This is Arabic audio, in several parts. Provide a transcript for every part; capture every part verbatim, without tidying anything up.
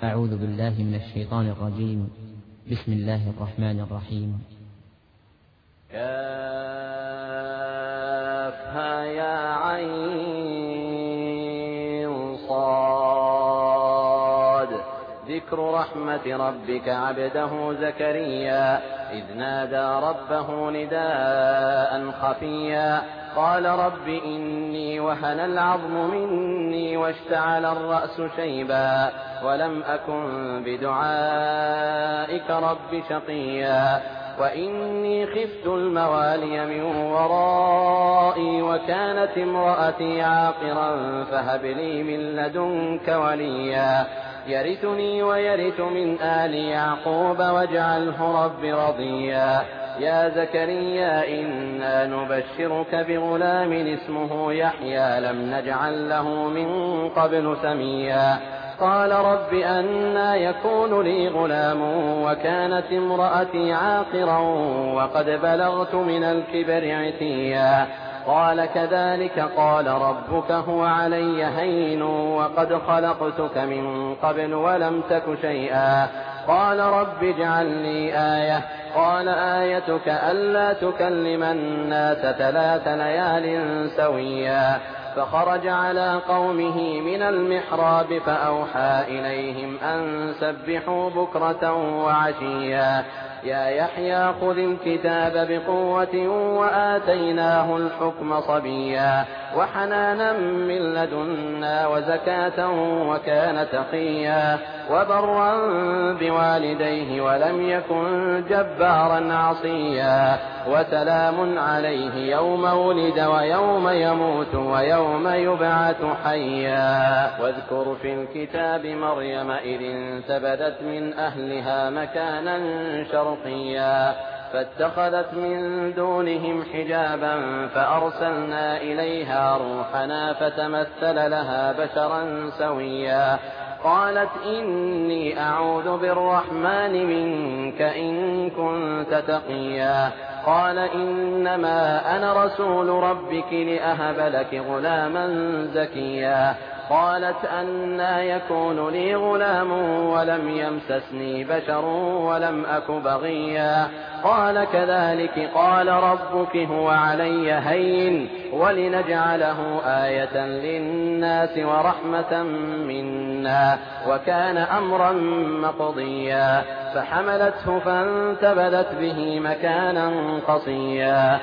أعوذ بالله من الشيطان الرجيم. بسم الله الرحمن الرحيم. كافها يا عين صاد ذكر رحمة ربك عبده زكريا إذ نادى ربه نداء خفيا قال رب إني وهن العظم مني واشتعل الرأس شيبا ولم أكن بدعائك رب شقيا وإني خفت الموالي من ورائي وكانت امرأتي عاقرا فهب لي من لدنك وليا يرثني ويرث من آل يعقوب واجعله رب رضيا يا زكريا إنا نبشرك بغلام اسمه يحيى لم نجعل له من قبل سميا قال رب أنى يكون لي غلام وكانت امرأتي عاقرا وقد بلغت من الكبر عتيا قال كذلك قال ربك هو علي هين وقد خلقتك من قبل ولم تك شيئا قال رب اجعل لي آية قال آيتك ألا تكلم الناس ثلاث ليال سويا فخرج على قومه من المحراب فأوحى إليهم أن سبحوا بكرة وعشيا يا يحيى خذ الكتاب بقوة وآتيناه الحكم صبيا وحنانا من لدنا وزكاة وكان تقيا وبرا بوالديه ولم يكن جبارا عصيا وسلام عليه يوم ولد ويوم يموت ويوم يبعث حيا واذكر في الكتاب مريم إذ انتبذت من أهلها مكانا شرقيا فاتخذت من دونهم حجابا فأرسلنا إليها روحنا فتمثل لها بشرا سويا قالت إني أعوذ بالرحمن منك إن كنت تقيا قال إنما أنا رسول ربك لأهب لك غلاما زكيا قالت أنى يكون لي غلام ولم يمسسني بشر ولم أك بغيا قال كذلك قال ربك هو علي هين ولنجعله آية للناس ورحمة منا وكان أمرا مقضيا فحملته فانتبذت به مكانا قصيا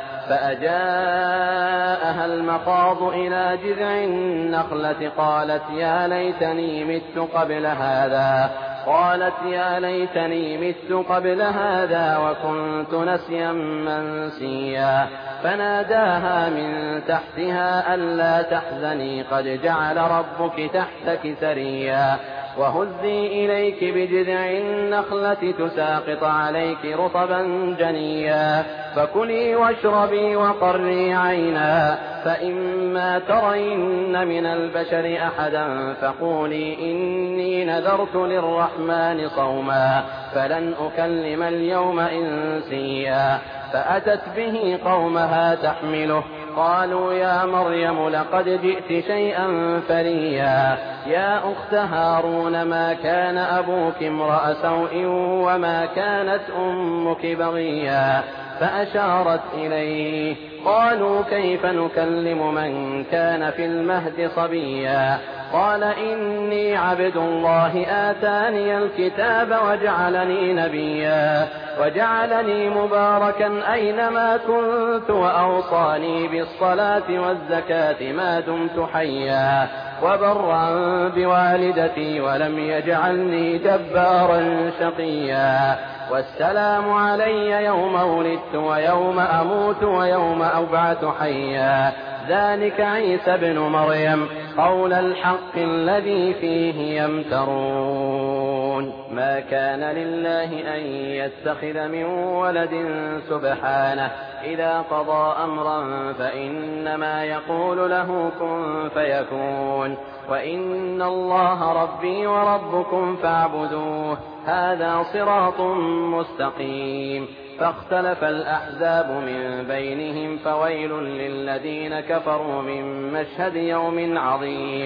فأجاءها المخاض إلى جذع النخلة قالت يا ليتني مت قبل هذا قالت يا ليتني مت قبل هذا وكنت نسيا منسيا فناداها من تحتها ألا تحزني قد جعل ربك تحتك سريا وهزي إليك بجذع النخلة تساقط عليك رطبا جنيا فكلي واشربي وقري عينا فإما ترين من البشر أحدا فقولي إني نذرت للرحمن صوما فلن أكلم اليوم إنسيا فأتت به قومها تحمله قالوا يا مريم لقد جئت شيئا فريا يا أخت هارون ما كان أبوك امرأ سوء وما كانت أمك بغيا فأشارت إليه قالوا كيف نكلم من كان في المهد صبيا قال إني عبد الله آتاني الكتاب وجعلني نبيا وجعلني مباركا أينما كنت وأوصاني بالصلاة والزكاة ما دمت حيا وبرا بوالدتي ولم يجعلني جبارا شقيا والسلام علي يوم ولدت ويوم أموت ويوم أبعث حيا ذلك عيسى ابن مريم قول الحق الذي فيه يمترون ما كان لله أن يتخذ من ولد سبحانه إذا قضى أمرا فإنما يقول له كن فيكون وإن الله ربي وربكم فاعبدوه هذا صراط مستقيم فاختلف الأحزاب من بينهم فويل للذين كفروا من مشهد يوم عظيم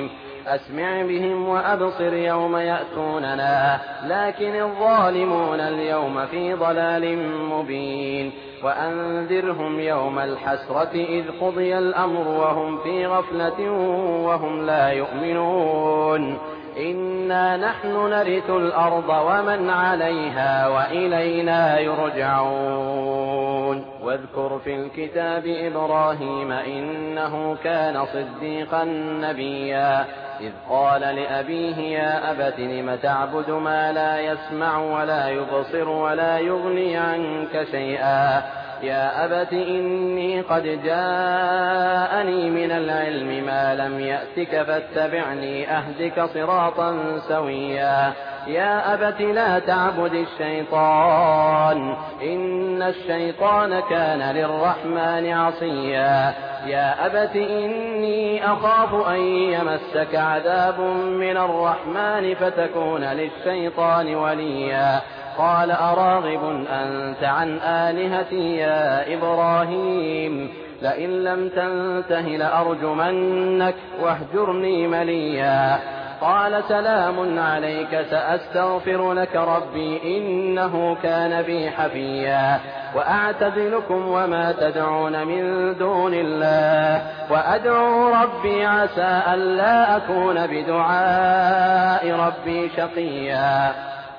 أسمع بهم وأبصر يوم يأتوننا لكن الظالمون اليوم في ضلال مبين وأنذرهم يوم الحسرة إذ قضي الأمر وهم في غفلة وهم لا يؤمنون إنا نحن نرث الأرض ومن عليها وإلينا يرجعون واذكر في الكتاب إبراهيم إنه كان صديقا نبيا إذ قال لأبيه يا أبت لم تعبد ما لا يسمع ولا يبصر ولا يغني عنك شيئا يا أبت إني قد جاءني من العلم ما لم يأتك فاتبعني أهدك صراطا سويا يا أبت لا تعبد الشيطان إن الشيطان كان للرحمن عصيا يا أبت إني أخاف أن يمسك عذاب من الرحمن فتكون للشيطان وليا قال أراغب أنت عن آلهتي يا إبراهيم لئن لم تنته لأرجمنك واهجرني مليا قال سلام عليك سأستغفر لك ربي إنه كان بي حفيا وأعتزلكم وما تدعون من دون الله وأدعو ربي عسى ألا أكون بدعاء ربي شقيا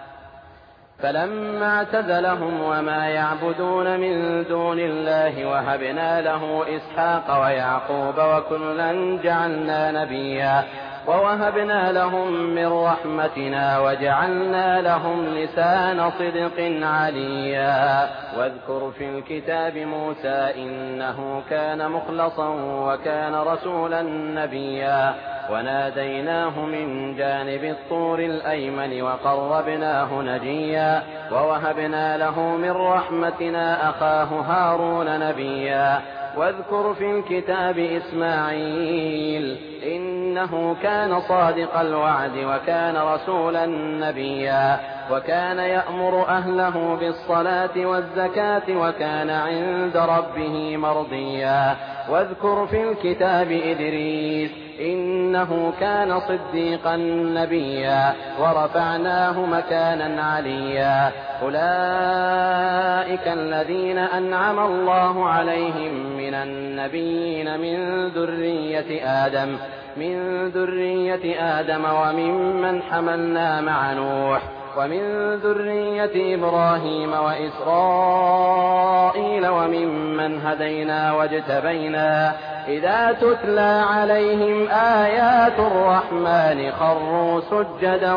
فلما اعتزلهم وما يعبدون من دون الله وهبنا له إسحاق ويعقوب وكلا جعلنا نبيا ووهبنا لهم من رحمتنا وجعلنا لهم لسان صدق عليا واذكر في الكتاب موسى إنه كان مخلصا وكان رسولا نبيا وناديناه من جانب الطور الأيمن وقربناه نجيا ووهبنا له من رحمتنا أخاه هارون نبيا واذكر في الكتاب إسماعيل إنه كان صادق الوعد وكان رسولا نبيا وكان يأمر أهله بالصلاة والزكاة وكان عند ربه مرضيا واذكر في الكتاب إدريس إنه كان صديقا نبيا ورفعناه مكانا عليا أولئك الذين أنعم الله عليهم من النبيين من ذرية آدم من ذرية آدم وممن حملنا مع نوح ومن ذرية إبراهيم وإسرائيل وممن هدينا واجتبينا إذا تتلى عليهم آيات الرحمن خروا سجدا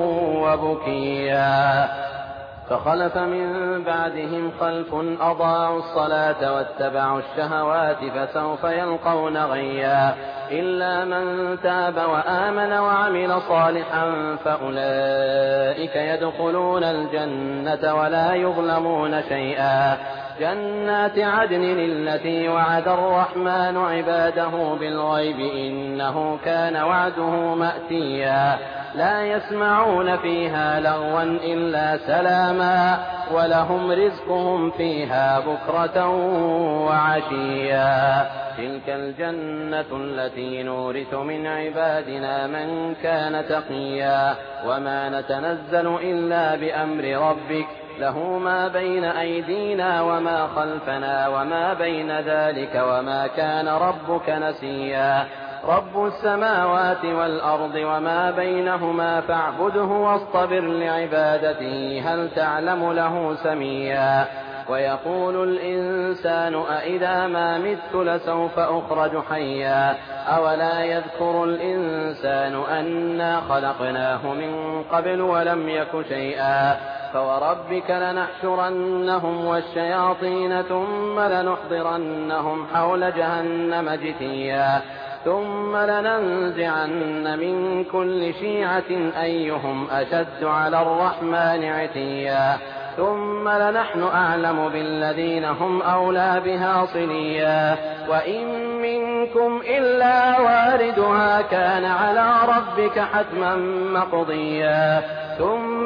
وبكيا فخلف من بعدهم خلف أضاعوا الصلاة واتبعوا الشهوات فسوف يلقون غيا إلا من تاب وآمن وعمل صالحا فأولئك يدخلون الجنة ولا يظلمون شيئا جنات عدن التي وعد الرحمن عباده بالغيب إنه كان وعده مأتيا لا يسمعون فيها لغوا إلا سلاما ولهم رزقهم فيها بكرة وعشيا تلك الجنة التي نورث من عبادنا من كان تقيا وما نتنزل إلا بأمر ربك له ما بين أيدينا وما خلفنا وما بين ذلك وما كان ربك نسيا رب السماوات والأرض وما بينهما فاعبده واصطبر لعبادته هل تعلم له سميا ويقول الإنسان أإذا ما مت لسوف أخرج حيا أولا يذكر الإنسان أنا خلقناه من قبل ولم يك شيئا فوربك لنحشرنهم والشياطين ثم لنحضرنهم حول جهنم جثيا ثم لننزعن من كل شيعة أيهم أشد على الرحمن عتيا ثم لنحن أعلم بالذين هم أولى بها صليا وإن منكم إلا واردها كان على ربك حتما مقضيا ثم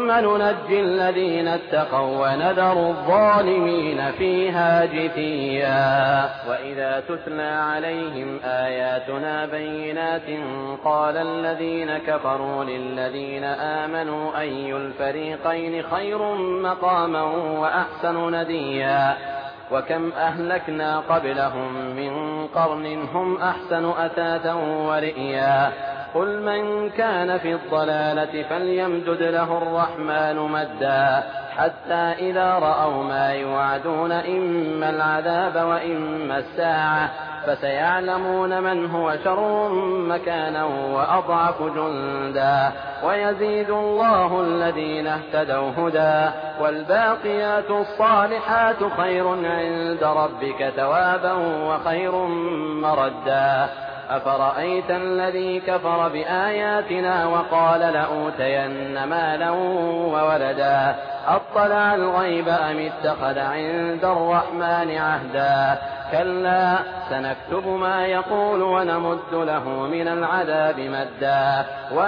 ثم ننجي الذين اتقوا ونذر الظالمين فيها جثيا. وإذا تتلى عليهم آياتنا بينات قال الذين كفروا للذين آمنوا أي الفريقين خير مقاما وأحسن نديا. وكم أهلكنا قبلهم من قرن هم أحسن أثاثا ورئيا. قل من كان في الضلالة فليمدد له الرحمن مدا حتى إذا رأوا ما يوعدون إما العذاب وإما الساعة فسيعلمون من هو شر مكانا وأضعف جندا. ويزيد الله الذين اهتدوا هدى والباقيات الصالحات خير عند ربك ثوابا وخير مردا. أفرأيت الذي كفر بآياتنا وقال لأوتين مالا وولدا أطلع الغيب أم اتخذ عند الرحمن عهدا. كلا سنكتب ما يقول ونمد له من العذاب مدا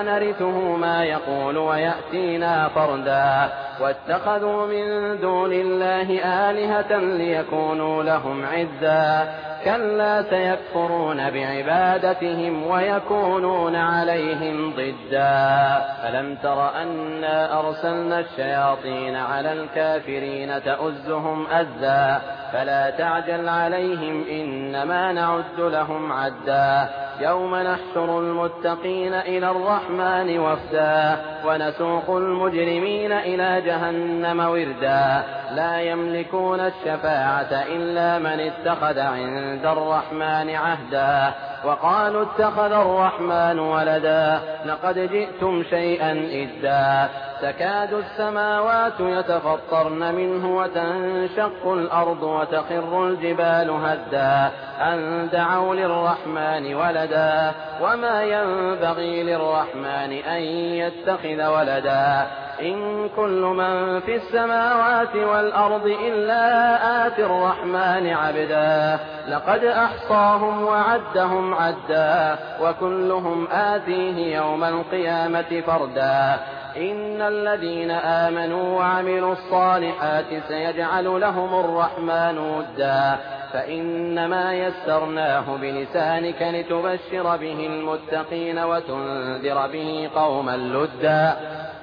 ونرثه ما يقول ويأتينا فردا. واتخذوا من دون الله آلهة ليكونوا لهم عزا. كلا سيكفرون بعبادتهم ويكونون عليهم ضدا. ألم تر أنا أرسلنا الشياطين على الكافرين تؤزهم أزا فلا تعجل عليهم إنما نعد لهم عدا. يوم نحشر المتقين إلى الرحمن وفدا ونسوق المجرمين إلى جهنم وردا. لا يملكون الشفاعة إلا من اتخذ عند الرحمن عهدا. وقالوا اتخذ الرحمن ولدا لقد جئتم شيئا إدا. تكاد السماوات يتفطرن منه وتنشق الأرض وتخر الجبال هدا أن دعوا للرحمن ولدا وما ينبغي للرحمن أن يتخذ ولدا. إن كل من في السماوات والأرض إلا آتي الرحمن عبدا. لقد أحصاهم وعدهم عدا وكلهم آتيه يوم القيامة فردا. إن الذين آمنوا وعملوا الصالحات سيجعل لهم الرحمن ودا فإنما يسرناه بلسانك لتبشر به المتقين وتنذر به قوما لدا.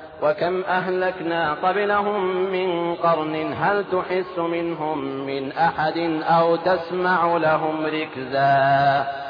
وكم أهلكنا قبلهم من قرن هل تحس منهم من أحد أو تسمع لهم ركزا.